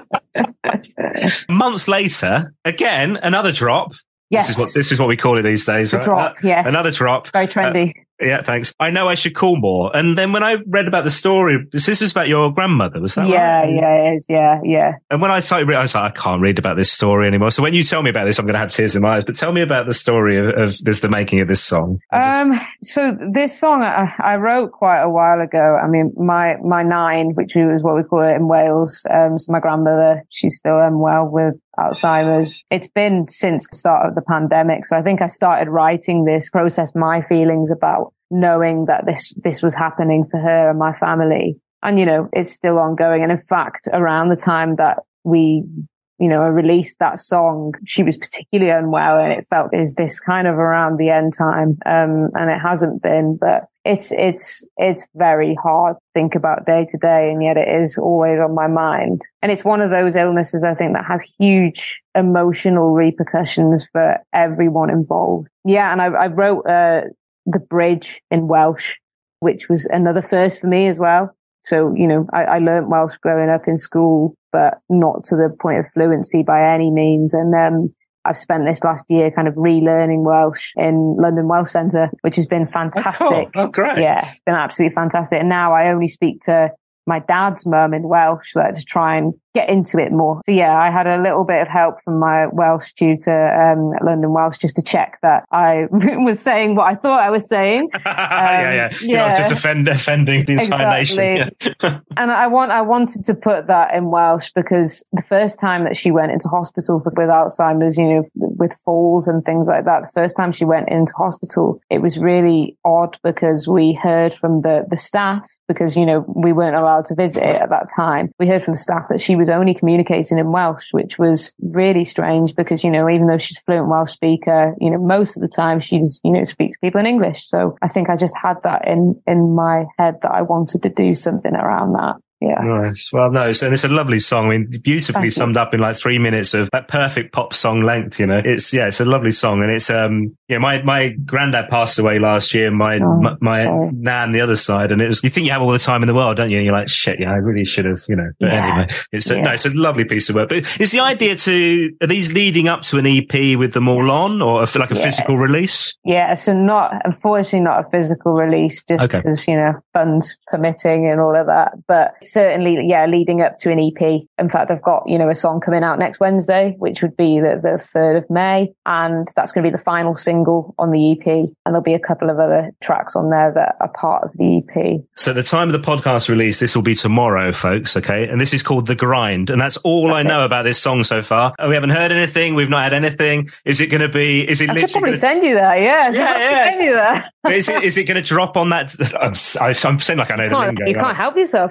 A month later, again, another drop. Yes. This is what this is what we call it these days. A right? drop, uh, yeah. Another drop. Very trendy. Uh, yeah, thanks. I Know I Should Call More. And then when I read about the story, this is about your grandmother, was that yeah, right? Yeah, it is. Yeah, yeah. And when I started reading, I was like, I can't read about this story anymore. So when you tell me about this, I'm going to have tears in my eyes. But tell me about the story of, of this, the making of this song. Um, so this song I, I wrote quite a while ago. I mean, my, my nine, which was what we call it in Wales. Um, so my grandmother, she's still unwell with Alzheimer's. It's been since the start of the pandemic. So I think I started writing this, process my feelings about knowing that this, this was happening for her and my family. And, you know, it's still ongoing. And in fact, around the time that we, you know, released that song, she was particularly unwell and it felt is this kind of around the end time. Um, and it hasn't been, but it's, it's, it's very hard to think about day to day. And yet it is always on my mind. And it's one of those illnesses, I think, that has huge emotional repercussions for everyone involved. Yeah. And I, I wrote, uh, the bridge in Welsh, which was another first for me as well. So, you know, I, I learned Welsh growing up in school, but not to the point of fluency by any means. And um, I've spent this last year kind of relearning Welsh in London Welsh Centre, which has been fantastic. Oh, cool. Oh, great. Yeah, it's been absolutely fantastic. And now I only speak to my dad's mum in Welsh like, to try and get into it more. So yeah, I had a little bit of help from my Welsh tutor um, at London Welsh just to check that I was saying what I thought I was saying. Um, yeah, yeah. You're yeah. not just offend, offending the entire exactly. nation. Yeah. And I want, I wanted to put that in Welsh because the first time that she went into hospital with Alzheimer's, you know, with falls and things like that, the first time she went into hospital, it was really odd because we heard from the, the staff, because, you know, we weren't allowed to visit it at that time. We heard from the staff that she was only communicating in Welsh, which was really strange because, you know, even though she's a fluent Welsh speaker, you know, most of the time she's, you know, speaks to people in English. So I think I just had that in, in my head that I wanted to do something around that. Yeah. Nice. Well, no, it's, and it's a lovely song. I mean, beautifully Thank summed you. up in like three minutes of that perfect pop song length, you know. It's, yeah, it's a lovely song. And it's, um, yeah, my, my granddad passed away last year, my, Oh, my, my sorry. nan, the other side. And it was, you think you have all the time in the world, don't you? And you're like, shit, yeah, I really should have, you know, but Yeah. anyway, it's a, Yeah. no, it's a lovely piece of work. But is the idea to, are these leading up to an E P with them all on or like a Yes. physical release? Yeah. So not, unfortunately not a physical release just Okay. because, you know, funds permitting and all of that. But certainly, yeah, leading up to an E P. In fact, I've got, you know, a song coming out next Wednesday, which would be the, the third of May. And that's going to be the final single on the E P. And there'll be a couple of other tracks on there that are part of the E P. So at the time of the podcast release, this will be tomorrow, folks. Okay. And this is called The Grind. And that's all That's I know it. about this song so far. We haven't heard anything. We've not had anything. Is it going to be, is it I should literally probably gonna, send you that. Yeah. I should Yeah, probably yeah. send you that. is it, is it going to drop on that? I'm, I'm saying like I know the Can't, lingo. you right? can't help yourself now, can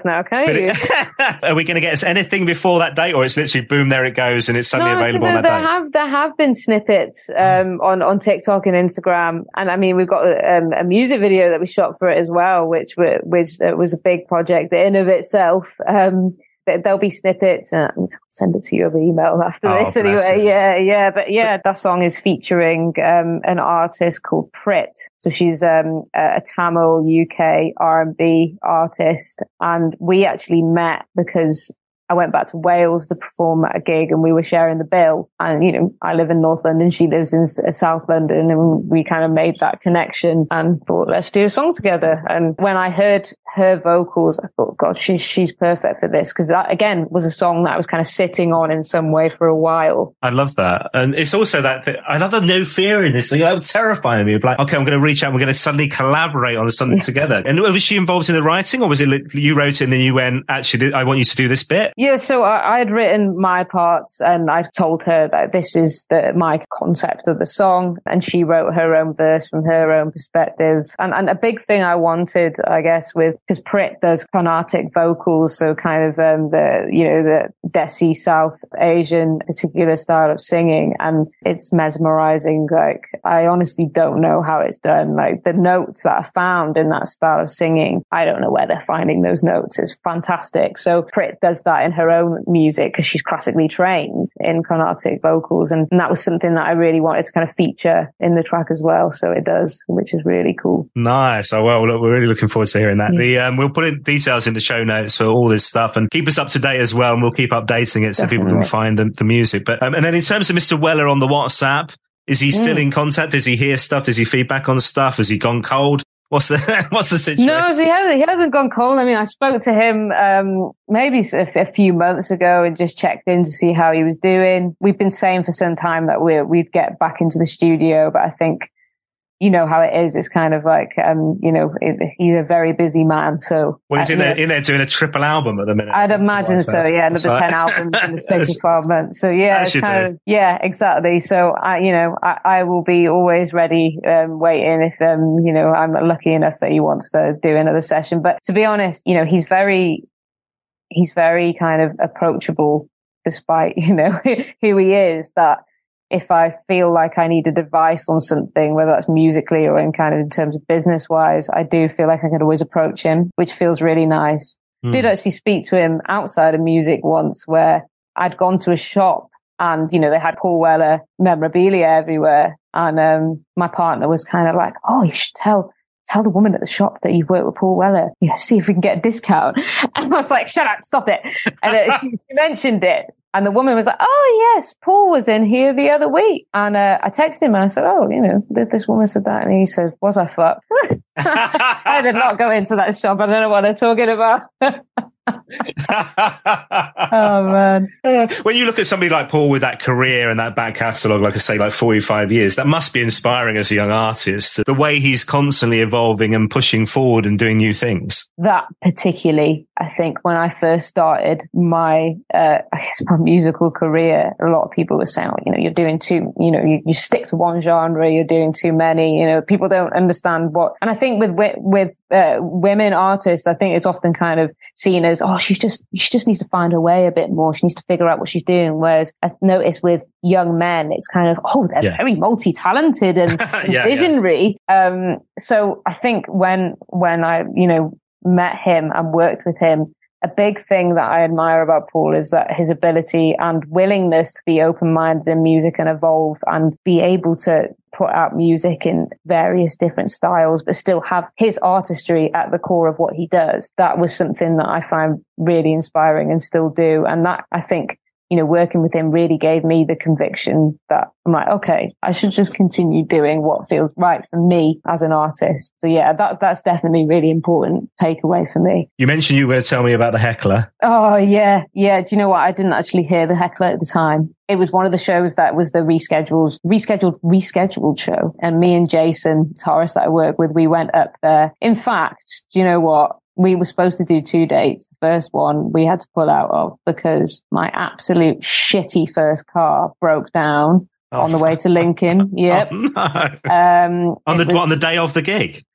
you. Are we going to get anything before that date, or it's literally boom, there it goes, and it's suddenly no, available so on that there day? Have, there have been snippets um, on, on TikTok and Instagram. And I mean, we've got um, a music video that we shot for it as well, which, which uh, was a big project in of itself. Um, There'll be snippets, and I'll send it to you over email after oh, this anyway. You. Yeah, yeah. But yeah, that song is featuring um, an artist called Prit. So she's um, a Tamil U K R and B artist. And we actually met because I went back to Wales to perform at a gig, and we were sharing the bill. And, you know, I live in North London, she lives in South London, and we kind of made that connection and thought, let's do a song together. And when I heard her vocals, I thought, God, she's, she's perfect for this. Cause that again was a song that I was kind of sitting on in some way for a while. I love that. And it's also that, that another no fear in this thing. That would terrify me. Like, okay, I'm going to reach out. We're going to suddenly collaborate on something yes. together. And was she involved in the writing, or was it you wrote it and then you went, actually, I want you to do this bit? Yeah. So I, I had written my parts, and I told her that this is the, my concept of the song, and she wrote her own verse from her own perspective. And, and a big thing I wanted, I guess, with, because Prit does Carnatic vocals, so kind of um, the, you know, the Desi South Asian particular style of singing, and it's mesmerizing. Like, I honestly don't know how it's done. Like, the notes that are found in that style of singing, I don't know where they're finding those notes. It's fantastic. So Prit does that in her own music because she's classically trained in Carnatic vocals, and, and that was something that I really wanted to kind of feature in the track as well. So it does, which is really cool. Nice. Oh, well, look, we're really looking forward to hearing that. Yeah. The um, we'll put in details in the show notes for all this stuff, and keep us up to date as well, and we'll keep updating it so Definitely. people can find the, the music. But um, and then in terms of Mister Weller on the WhatsApp, is he still mm. in contact? Does he hear stuff? Does he feedback on stuff? Has he gone cold? What's the what's the situation? No, so he hasn't, he hasn't gone cold. I mean, I spoke to him um, maybe a, a few months ago and just checked in to see how he was doing. We've been saying for some time that we we'd get back into the studio, but I think, you know how it is. It's kind of like, um, you know, it, he's a very busy man. So, well, he's uh, in there, in there doing a triple album at the minute. I'd imagine so. Yeah, another so, ten albums in the space of twelve months. So yeah, it's kind of, yeah, exactly. So I, you know, I, I will be always ready, um, waiting if, um, you know, I'm lucky enough that he wants to do another session. But to be honest, you know, he's very, he's very kind of approachable, despite, you know, who he is. That if I feel like I needed advice on something, whether that's musically or in kind of in terms of business wise, I do feel like I could always approach him, which feels really nice. Mm. Did actually speak to him outside of music once, where I'd gone to a shop and, you know, they had Paul Weller memorabilia everywhere. And um, my partner was kind of like, oh, you should tell tell the woman at the shop that you've worked with Paul Weller, you know, see if we can get a discount. And I was like, shut up, stop it. And uh, she mentioned it. And the woman was like, oh, yes, Paul was in here the other week. And uh, I texted him and I said, oh, you know, this woman said that. And he said, was I fucked? I did not go into that shop. I don't know what they're talking about. Oh, man. Uh, when you look at somebody like Paul with that career and that back catalogue, like I say, like forty-five years, that must be inspiring as a young artist. The way he's constantly evolving and pushing forward and doing new things. That particularly, I think when I first started my, uh, I guess my musical career, a lot of people were saying, oh, you know, you're doing too, you know, you, you stick to one genre, you're doing too many, you know, people don't understand what, and I think with, with, uh, women artists, I think it's often kind of seen as, oh, she's just, she just needs to find her way a bit more. She needs to figure out what she's doing. Whereas I've noticed with young men, it's kind of, oh, they're yeah. very multi-talented and yeah, visionary. Yeah. Um, so I think when, when I, you know, met him and worked with him, a big thing that I admire about Paul is that his ability and willingness to be open-minded in music and evolve and be able to put out music in various different styles, but still have his artistry at the core of what he does. That was something that I find really inspiring and still do. And that, I think, you know, working with him really gave me the conviction that I'm like, okay, I should just continue doing what feels right for me as an artist. So yeah, that's, that's definitely really important takeaway for me. You mentioned you were going to tell me about the heckler. Oh yeah. Yeah. Do you know what? I didn't actually hear the heckler at the time. It was one of the shows that was the rescheduled, rescheduled, rescheduled show. And me and Jason, guitarist that I work with, we went up there. In fact, do you know what? We were supposed to do two dates. The first one we had to pull out of because my absolute shitty first car broke down oh, on the way to Lincoln. Yep. Oh, no. Um, on the was, what, on the day of the gig?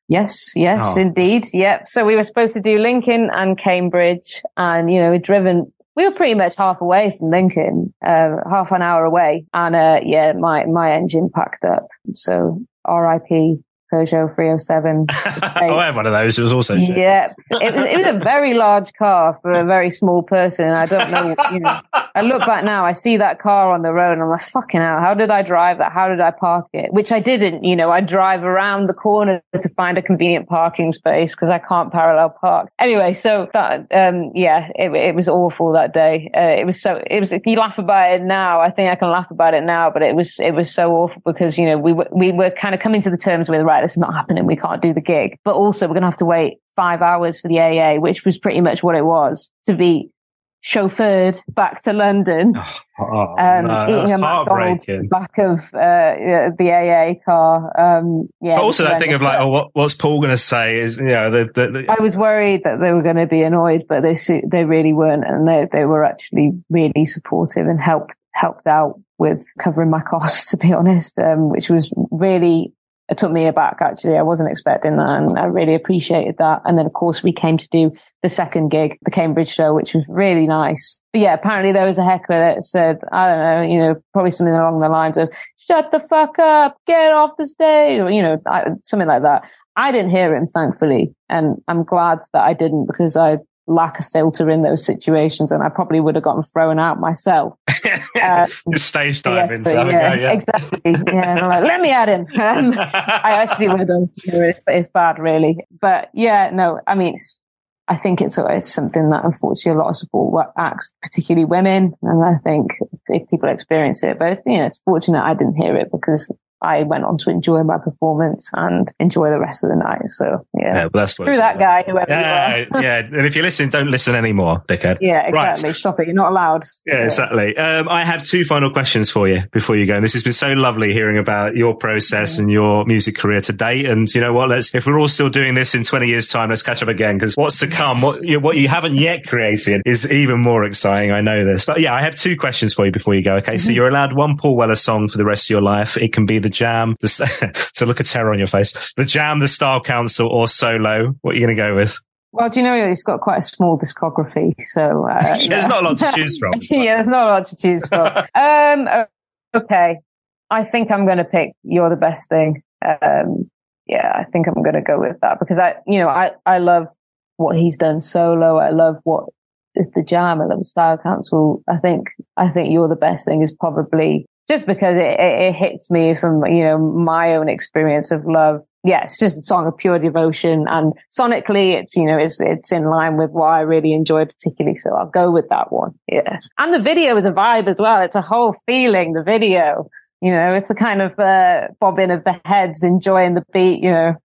Yes, yes, Oh. indeed. Yep. So we were supposed to do Lincoln and Cambridge, and, you know, we'd driven, we were pretty much half away from Lincoln, uh, half an hour away. And, uh, yeah, my, my engine packed up. So R I P Peugeot three oh seven. Oh, I had one of those. It was also shit. Yeah. It was, it was a very large car for a very small person. I don't know, you know, I look back now, I see that car on the road and I'm like, fucking hell, how did I drive that? How did I park it? Which I didn't, you know, I drive around the corner to find a convenient parking space because I can't parallel park. Anyway, so that, um, yeah, it, it was awful that day. Uh, it was so, it was, if you laugh about it now, I think I can laugh about it now, but it was, it was so awful because, you know, we were, we were kind of coming to the terms with, right, this is not happening. We can't do the gig, but also we're going to have to wait five hours for the A A, which was pretty much what it was, to be chauffeured back to London, Oh, oh, um, no, eating a McDonald's back of uh, the A A car. Um, yeah, but also that thing of like, oh, what, what's Paul going to say is, you know, the, the, the I was worried that they were going to be annoyed, but they they really weren't, and they they were actually really supportive and helped helped out with covering my costs, to be honest, um, which was really. It took me aback, actually. I wasn't expecting that, and I really appreciated that. And then, of course, we came to do the second gig, the Cambridge show, which was really nice. But yeah, apparently there was a heckler that said, I don't know, you know, probably something along the lines of, shut the fuck up, get off the stage, or, you know, I, something like that. I didn't hear him, thankfully. And I'm glad that I didn't, because I lack a filter in those situations, and I probably would have gotten thrown out myself. Uh, Just stage diving. yes, So yeah, go, yeah. exactly. Yeah, and I'm like, let me at him. Um, I actually would have. It's, it's bad, really. But yeah, no, I mean, I think it's, it's something that unfortunately a lot of support acts, particularly women, and I think if people experience it, but you know, it's fortunate I didn't hear it because I went on to enjoy my performance and enjoy the rest of the night. So yeah, yeah, well, that's what through that guy, whoever yeah, you are. yeah. And if you listen, don't listen anymore, dickhead. Yeah, exactly. Right. Stop it. You're not allowed. Yeah, exactly. Um, I have two final questions for you before you go. And this has been so lovely hearing about your process Mm-hmm. and your music career to date. And you know what? Let's, if we're all still doing this in twenty years time, let's catch up again, because what's to come, what you, what you haven't yet created is even more exciting. I know this, but yeah, I have two questions for you before you go. Okay. Mm-hmm. So you're allowed one Paul Weller song for the rest of your life. It can be The Jam, the, to look of terror on your face, The Jam, The Style Council, or Solo. What are you going to go with? Well, do you know he's got quite a small discography, so uh, yeah, there's not a lot to choose from. Yeah, there's not a lot to choose from. um, okay, I think I'm going to pick "You're the Best Thing." Um, yeah, I think I'm going to go with that because I, you know, I I love what he's done solo. I love what The Jam. I love the Style Council. I think I think "You're the Best Thing" is probably. Just because it, it, it hits me from, you know, my own experience of love. Yeah, it's just a song of pure devotion. And sonically, it's, you know, it's, it's in line with what I really enjoy particularly. So I'll go with that one. Yeah. And the video is a vibe as well. It's a whole feeling, the video. You know, it's the kind of uh, bobbing of the heads, enjoying the beat, you know.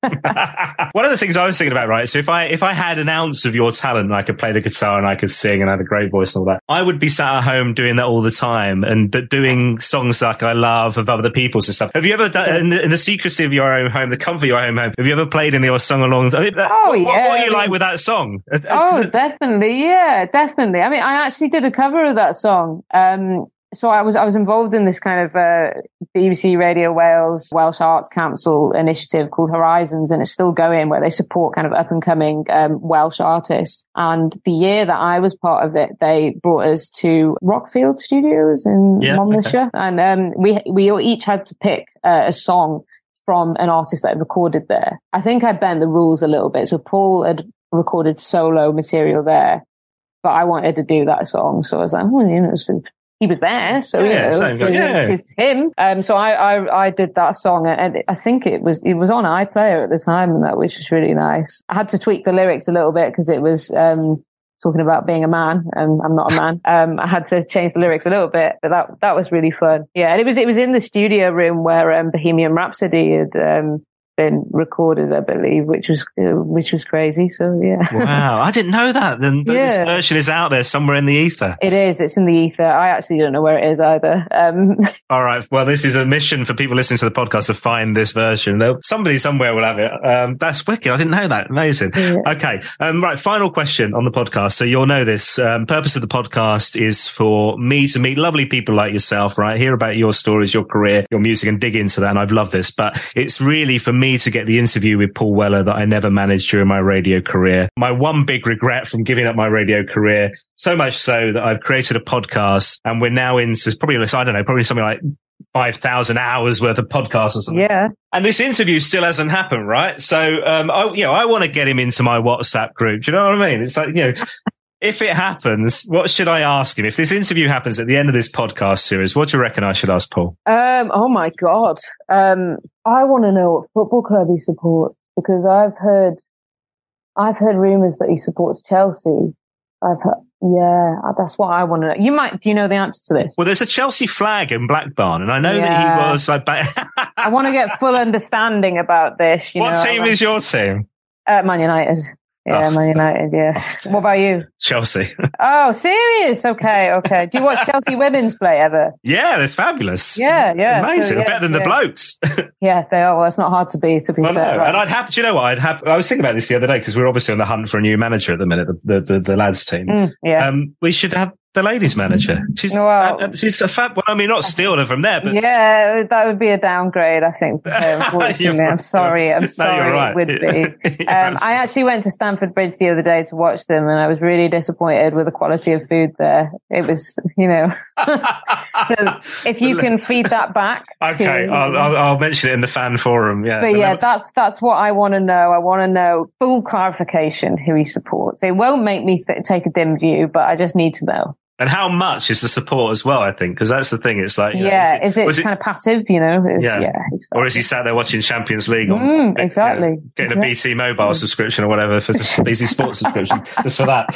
One of the things I was thinking about, right? So if I if I had an ounce of your talent and I could play the guitar and I could sing and I had a great voice and all that, I would be sat at home doing that all the time and but doing songs like I love of other people's and stuff. Have you ever done, in the, in the secrecy of your own home, the comfort of your own home, have you ever played any or sung along? I mean, that, oh, what, yeah. What, what are you like with that song? Oh, definitely. Yeah, definitely. I mean, I actually did a cover of that song. Um, So I was I was involved in this kind of uh, B B C Radio Wales Welsh Arts Council initiative called Horizons, and it's still going, where they support kind of up and coming um, Welsh artists. And the year that I was part of it, they brought us to Rockfield Studios in yeah, Monmouthshire, okay. and um, we we each had to pick uh, a song from an artist that had recorded there. I think I bent the rules a little bit. So Paul had recorded solo material there, but I wanted to do that song, so I was like, well, you know, it's he was there, so yeah, you know, so yeah. it's him. Um, so I, I, I did that song, and I think it was it was on iPlayer at the time, and that which was really nice. I had to tweak the lyrics a little bit because it was um talking about being a man, and I'm not a man. Um, I had to change the lyrics a little bit, but that that was really fun. Yeah, and it was it was in the studio room where um, Bohemian Rhapsody had um been recorded, I believe, which was uh, which was crazy. So yeah. Wow, I didn't know that. Then yeah. This version is out there somewhere in the ether. It is. It's in the ether. I actually don't know where it is either. Um, All right. Well, this is a mission for people listening to the podcast to find this version. They'll, somebody somewhere will have it. Um, that's wicked. I didn't know that. Amazing. Yeah. Okay. Um, right. Final question on the podcast. So you'll know this. Um, purpose of the podcast is for me to meet lovely people like yourself, right? Hear about your stories, your career, your music, and dig into that. And I've loved this, but it's really for me me to get the interview with Paul Weller that I never managed during my radio career. My one big regret from giving up my radio career, so much so that I've created a podcast and we're now into probably, I don't know, probably something like five thousand hours worth of podcasts or something. Yeah. And this interview still hasn't happened, right? So, um, I, you know, I want to get him into my WhatsApp group. Do you know what I mean? It's like, you know, if it happens, what should I ask him? If this interview happens at the end of this podcast series, what do you reckon I should ask Paul? Um, oh my God. Um, I want to know what football club he supports, because I've heard, I've heard rumours that he supports Chelsea. I've heard, yeah, that's what I want to know. You might, do you know the answer to this? Well, there's a Chelsea flag in Blackburn, and I know yeah. that he was like, I want to get full understanding about this. You what know? team like, is your team? Uh, Man United. Yeah, oh, Man United, yes. What about you? Chelsea. Oh, serious? Okay, okay. Do you watch Chelsea women's play ever? Yeah, that's fabulous. Yeah, yeah. Amazing. So, yeah, better than yeah. the blokes. Yeah, they are. Well, it's not hard to be, to be well, fair. No. Right? And I'd have, do you know what? I'd have, I was thinking about this the other day because we're obviously on the hunt for a new manager at the minute, the, the, the, the lads team. Mm, yeah. Um, we should have the ladies manager. She's, well, uh, she's a fab. Well, I mean, not steal her from there, but yeah, that would be a downgrade, I think. Unfortunately, I'm sorry. I'm sorry. No, you're right. It would be. um, I actually went to Stamford Bridge the other day to watch them, and I was really disappointed with the quality of food there. It was, you know. So if you can feed that back, okay, to, I'll, I'll, I'll mention it in the fan forum. Yeah, but yeah, that's that's what I want to know. I want to know full clarification who he supports. It won't make me th- take a dim view, but I just need to know. And how much is the support as well, I think, because that's the thing. It's like, you know, yeah, is it, is it kind it, of passive, you know? It's, yeah. yeah exactly. Or is he sat there watching Champions League on mm, exactly. You know, getting exactly. a B T Mobile subscription or whatever for just B T Sports subscription, just for that.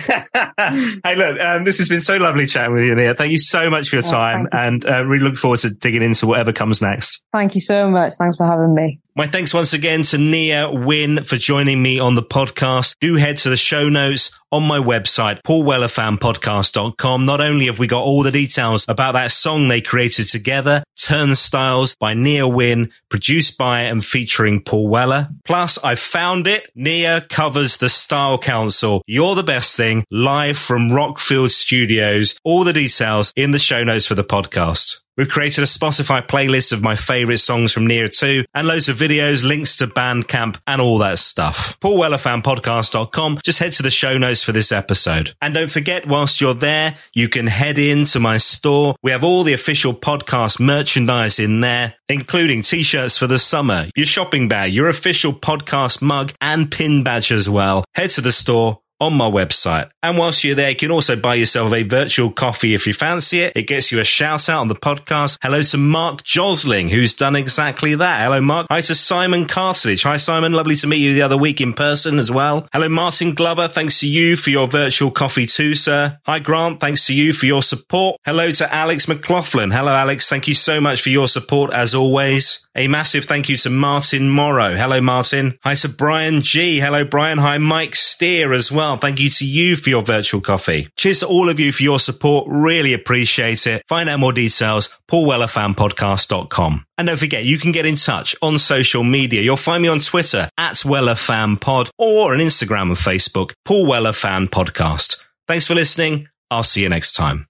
Hey, look, um, this has been so lovely chatting with you, Nia. Thank you so much for your time, oh, and uh, really look forward to digging into whatever comes next. Thank you so much. Thanks for having me. My thanks once again to Nia Wynn for joining me on the podcast. Do head to the show notes on my website, paul weller fan podcast dot com. Not only have we got all the details about that song they created together, Turnstiles by Nia Wynn, produced by and featuring Paul Weller. Plus, I found it. Nia covers the Style Council. You're the Best Thing, live from Rockfield Studios. All the details in the show notes for the podcast. We've created a Spotify playlist of my favourite songs from Nia too, and loads of videos, links to Bandcamp, and all that stuff. paul weller fan podcast dot com. Just head to the show notes for this episode. And don't forget, whilst you're there, you can head into my store. We have all the official podcast merchandise in there, including t-shirts for the summer, your shopping bag, your official podcast mug, and pin badge as well. Head to the store on my website. And whilst you're there, you can also buy yourself a virtual coffee if you fancy it. It gets you a shout out on the podcast. Hello to Mark Josling, who's done exactly that. Hello, Mark. Hi to Simon Cartledge. Hi, Simon. Lovely to meet you the other week in person as well. Hello, Martin Glover. Thanks to you for your virtual coffee too, sir. Hi, Grant. Thanks to you for your support. Hello to Alex McLaughlin. Hello, Alex. Thank you so much for your support as always. A massive thank you to Martin Morrow. Hello, Martin. Hi to Brian G. Hello, Brian. Hi, Mike Steer as well. Thank you to you for your virtual coffee. Cheers to all of you for your support. Really appreciate it. Find out more details, paul weller fan podcast dot com. And don't forget, you can get in touch on social media. You'll find me on Twitter at WellerFanPod or on Instagram and Facebook, Paul Weller Fan Podcast. Thanks for listening. I'll see you next time.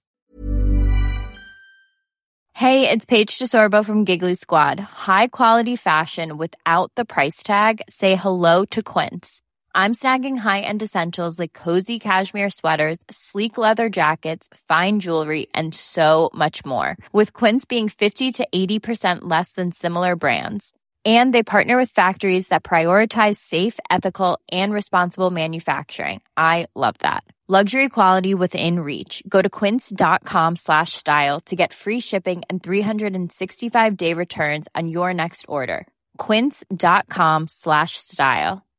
Hey, it's Paige DeSorbo from Giggly Squad. High quality fashion without the price tag. Say hello to Quince. I'm snagging high-end essentials like cozy cashmere sweaters, sleek leather jackets, fine jewelry, and so much more. With Quince being fifty to eighty percent less than similar brands. And they partner with factories that prioritize safe, ethical, and responsible manufacturing. I love that. Luxury quality within reach. Go to quince.com slash style to get free shipping and three sixty-five day returns on your next order. Quince.com slash style.